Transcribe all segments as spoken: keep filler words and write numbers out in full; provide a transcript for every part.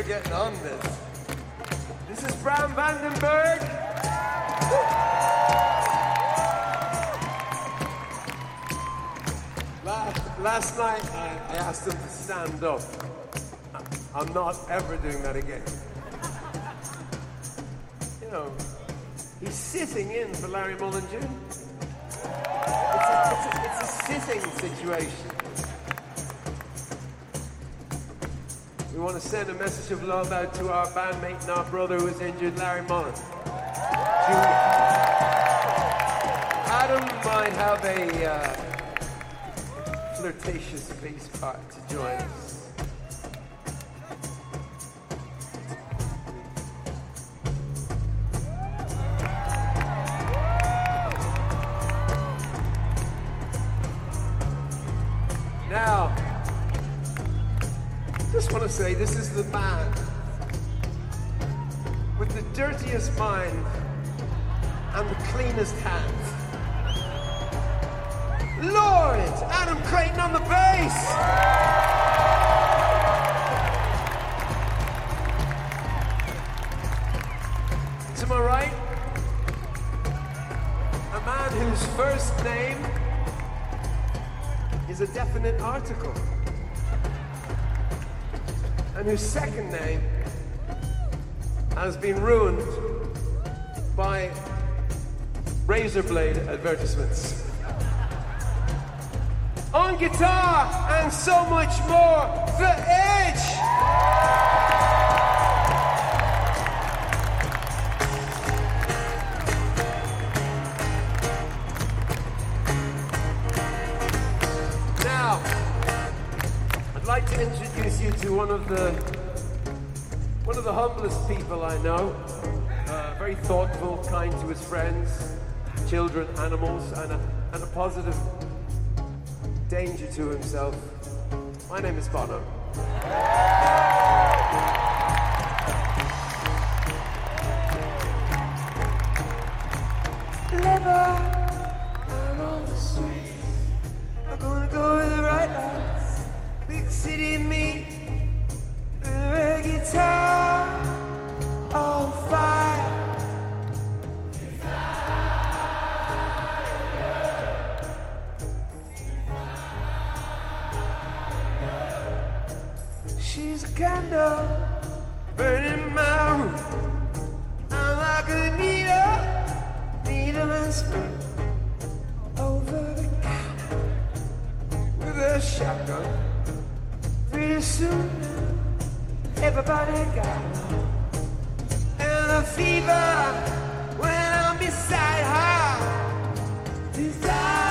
getting on this. This is Bram Vandenberg. Last, last night, I, I asked him to stand up. I'm not ever doing that again. You know, he's sitting in for Larry Mullen Junior It's a, it's a, it's a sitting situation. We want to send a message of love out to our bandmate and our brother who is injured, Larry Mullen Junior Adam might have a uh, flirtatious bass part to join us. Now, just want to say this is the man with the dirtiest mind and the cleanest hands. Lord, Adam Creighton on the bass. To my right, a man whose first name is a definite article, and whose second name has been ruined by razor blade advertisements. On guitar and so much more, The Edge! Now, I'd like to introduce you to one of the one of the humblest people I know. Uh, very thoughtful, kind to his friends, children, animals, and a, and a positive danger to himself. My name is Bono. I'm on the street. I'm gonna go with the right lights. Big city me, with a guitar on fire. She's a candle burning my room. I'm like a needle, needle and spoon over the counter with a shotgun. Pretty soon, everybody got one. And the fever when I'm beside her. Desire.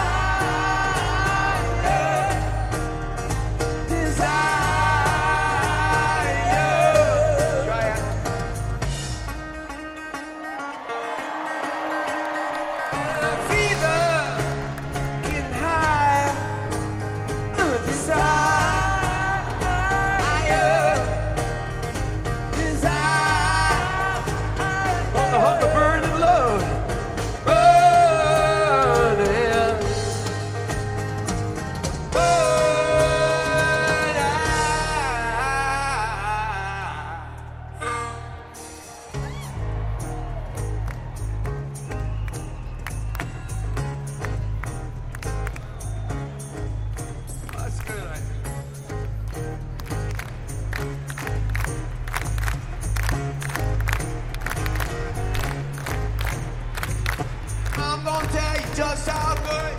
Just how good.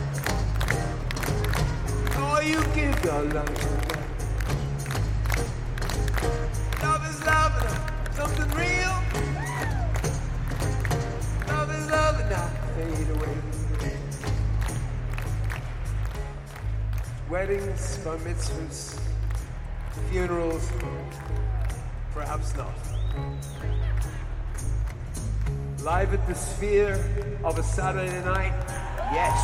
Oh, you give your love. Love is love, something real. Love is love and not fade away. Weddings, bar mitzvahs, funerals, perhaps not. Live at the Sphere of a Saturday night, yes.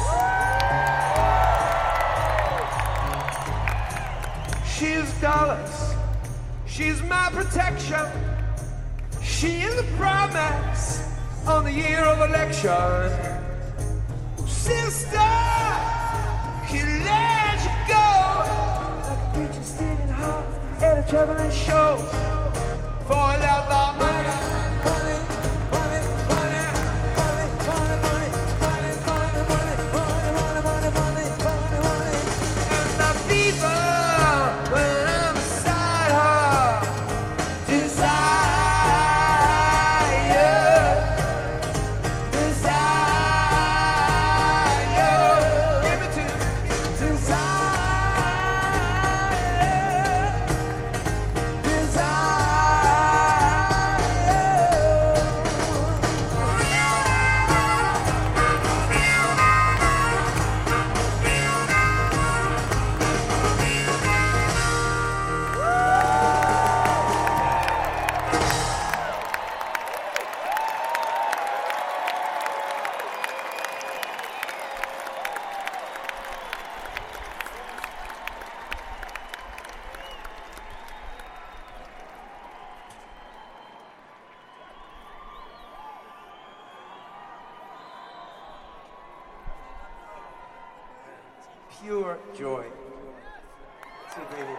She's dollars, she's my protection. She is a promise on the year of election. Sister, can let you go like a preacher standing hard at a traveling show. Pure joy to be here.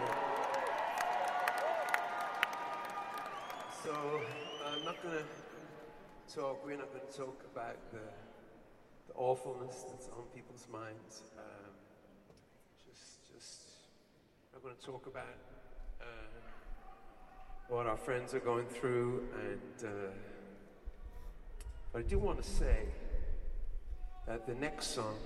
So I'm not going to talk, we're not going to talk about the, the awfulness that's on people's minds. Um, just, just, I'm going to talk about uh, what our friends are going through, and uh, but I do want to say that the next song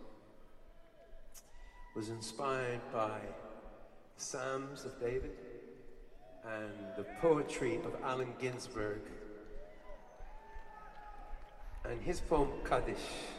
was inspired by the Psalms of David and the poetry of Allen Ginsberg and his poem Kaddish.